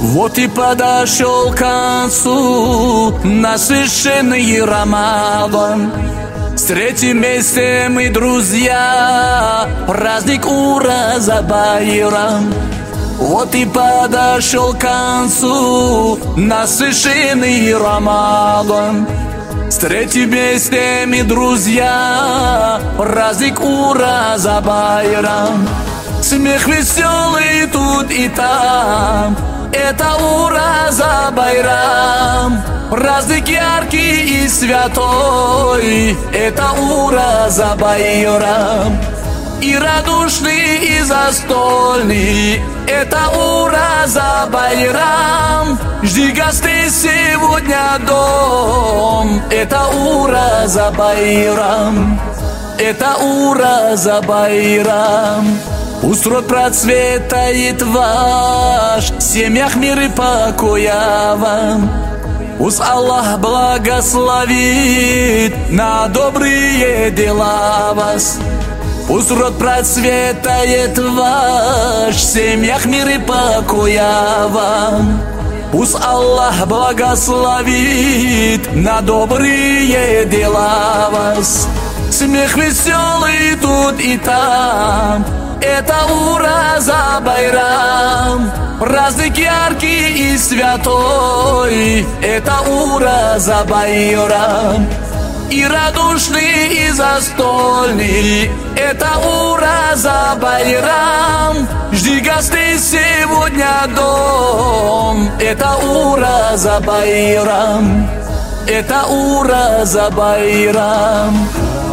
Вот и подошел к концу насыщенный Рамадан. Встретим вместе мы, друзья, праздник Ураза Байрам. Вот и подошел к концу насыщенный Рамадан. Встретим вместе мы, друзья, праздник Ураза Байрам. Смех веселый тут и там, это Ураза Байрам. Праздник яркий и святой, это Ураза Байрам. И радушный, и застольный, это Ураза Байрам. Жди гостей сегодня дом, это Ураза Байрам. Это Ураза Байрам. Пусть род процветает ваш, в семьях мир и покоя вам. Пусть Аллах благословит на добрые дела вас. Пусть род процветает ваш, в семьях мир и покоя вам. Пусть Аллах благословит на добрые дела вас. Смех веселый тут и там, это Ураза Байрам. Праздник яркий и святой, это Ураза Байрам. И радушный, и застольный, это Ураза Байрам. Жди гостей сегодня дом, это Ураза Байрам. Это Ураза Байрам.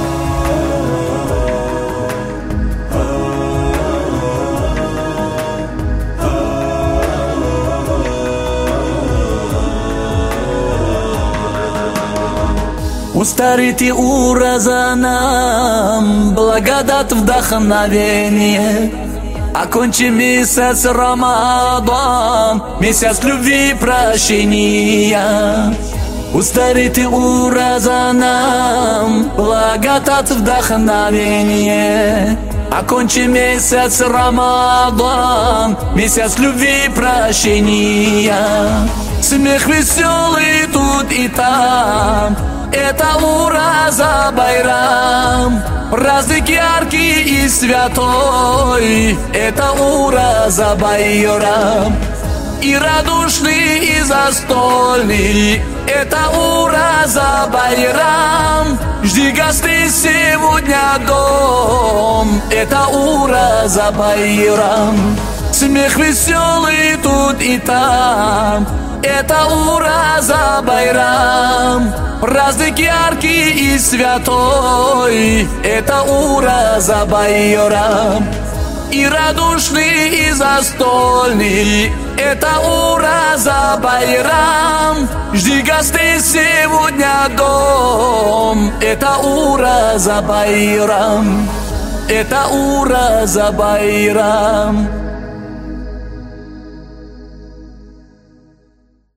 Устарите Ураза нам благодать, вдохновение. Окончим месяц Рамадан, месяц любви и прощения. Устарите Ураза нам благодать, вдохновение. Окончим месяц Рамадан, месяц любви и прощения. Смех веселый тут и там, это Ураза Байрам. Праздник яркий и святой, это Ураза Байрам. И радушный, и застольный, это Ураза Байрам. Жди гостей сегодня дом, это Ураза Байрам. Смех веселый тут и там, это Ураза Байрам. Праздник яркий и святой, это Ураза Байрам. И радушный, и застольный, это Ураза Байрам. Жди гостей сегодня дом, это Ураза Байрам. Это Ураза Байрам.